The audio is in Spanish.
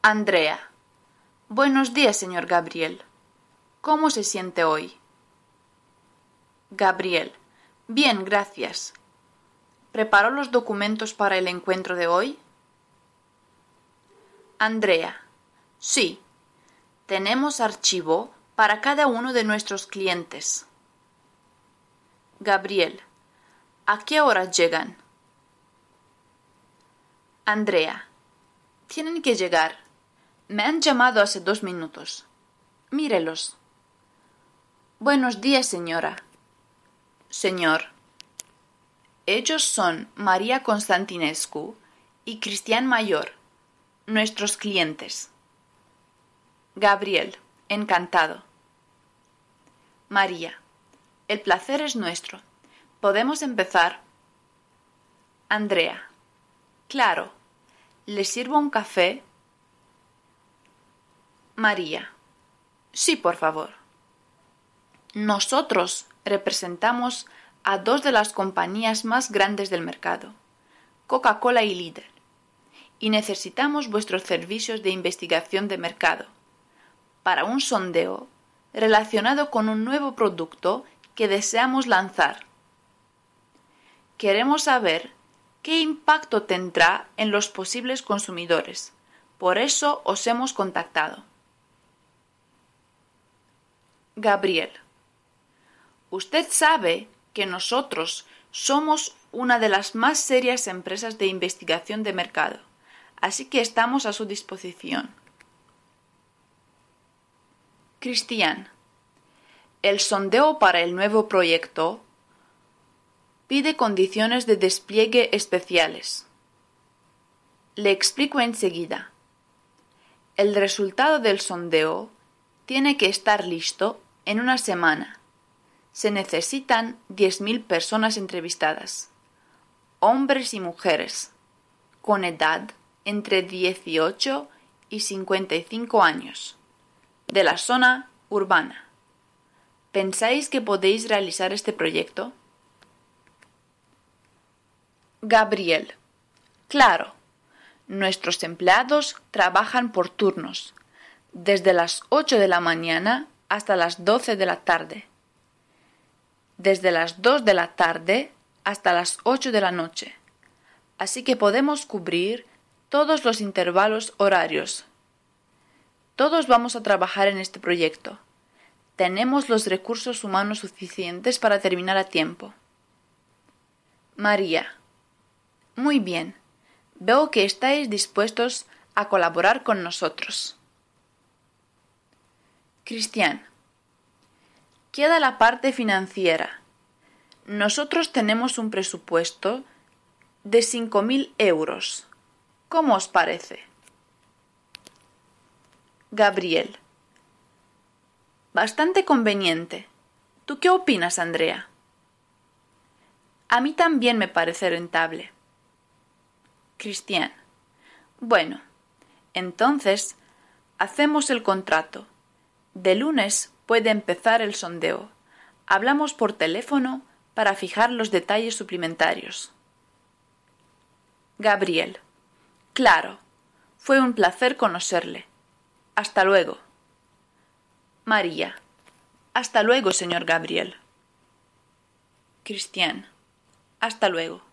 Andrea. Buenos días, señor Gabriel. ¿Cómo se siente hoy? Gabriel. Bien, gracias. ¿Preparó los documentos para el encuentro de hoy? Andrea. Sí. Tenemos archivo para cada uno de nuestros clientes. Gabriel. ¿A qué hora llegan? Andrea. Tienen que llegar. Me han llamado hace 2 minutos. Mírelos. Buenos días, señora. Señor. Ellos son María Constantinescu y Cristian Mayor, nuestros clientes. Gabriel, encantado. María, el placer es nuestro. ¿Podemos empezar? Andrea, claro. ¿Le sirvo un café? María, sí, por favor. Nosotros representamos a 2 de las compañías más grandes del mercado, Coca-Cola y Lidl, y necesitamos vuestros servicios de investigación de mercado para un sondeo relacionado con un nuevo producto que deseamos lanzar. Queremos saber qué impacto tendrá en los posibles consumidores. Por eso os hemos contactado. Gabriel. Usted sabe que nosotros somos una de las más serias empresas de investigación de mercado, así que estamos a su disposición. Cristian. El sondeo para el nuevo proyecto pide condiciones de despliegue especiales. Le explico enseguida. El resultado del sondeo tiene que estar listo en una semana. Se necesitan 10.000 personas entrevistadas, hombres y mujeres, con edad entre 18 y 55 años, de la zona urbana. ¿Pensáis que podéis realizar este proyecto? Gabriel. Claro. Nuestros empleados trabajan por turnos, desde las 8 de la mañana hasta las 12 de la tarde. Desde las 2 de la tarde hasta las 8 de la noche. Así que podemos cubrir todos los intervalos horarios. Todos vamos a trabajar en este proyecto. Tenemos los recursos humanos suficientes para terminar a tiempo. María. Muy bien. Veo que estáis dispuestos a colaborar con nosotros. Cristian. Queda la parte financiera. Nosotros tenemos un presupuesto de 5.000 euros. ¿Cómo os parece? Gabriel. Bastante conveniente. ¿Tú qué opinas, Andrea? A mí también me parece rentable. Cristian. Bueno, entonces hacemos el contrato. De lunes puede empezar el sondeo. Hablamos por teléfono para fijar los detalles suplementarios. Gabriel. Claro. Fue un placer conocerle. Hasta luego. María. Hasta luego, señor Gabriel. Cristian. Hasta luego.